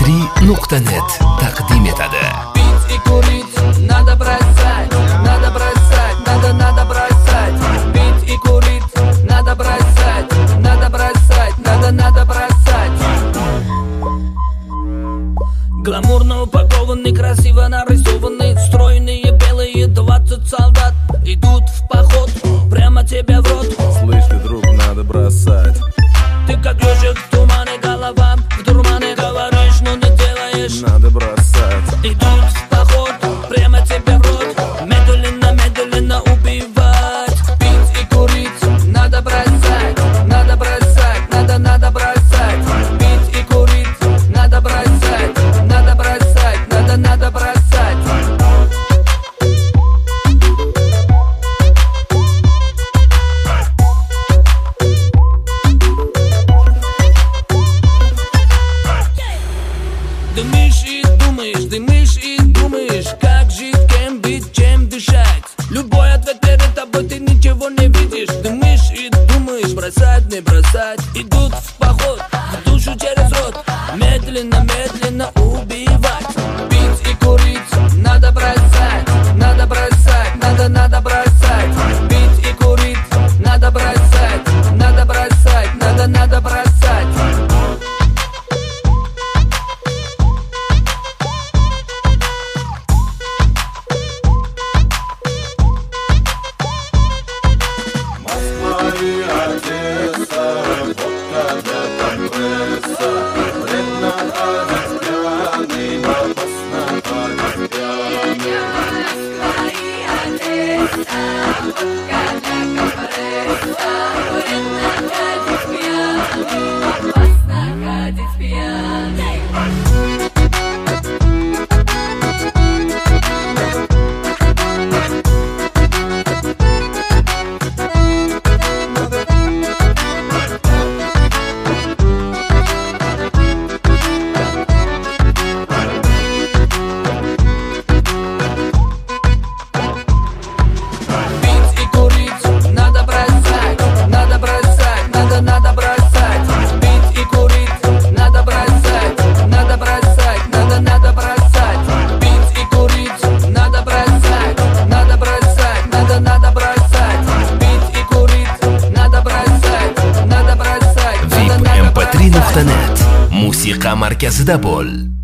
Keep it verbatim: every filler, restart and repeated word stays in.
три nuqta net taqdim etadi. Пить и курить надо бросать, надо бросать, надо, надо бросать. Пить и курить надо бросать, надо бросать, надо, надо бросать. Гламурно упакованный, красиво нарисованный, стройные белые двадцать солдат идут в поход прямо тебе в рот. Слышь ты, друг, надо бросать. Ты как ежик в тумане, голова в дурмане, говоришь, но не делаешь. Надо бросать. Идут в поход прямо тебе в рот, медленно, медленно убивать. Пить и курить надо бросать, надо бросать, надо, надо бросать. Пить и курить надо бросать, надо бросать, надо, надо бросать. Дымишь и думаешь, дымишь и думаешь, как жить, кем быть, чем дышать. Любой ответ перед тобой, ты ничего не видишь. Дымишь и думаешь, бросать, не бросать. Идут в поход, в душу через рот, медленно, медленно убивать. Пить и курить надо бросать, надо бросать, надо, надо бросать. Пить и курить надо бросать, надо бросать, надо, надо бросать. vip m p три nuqta net musiqa markazida bo'l.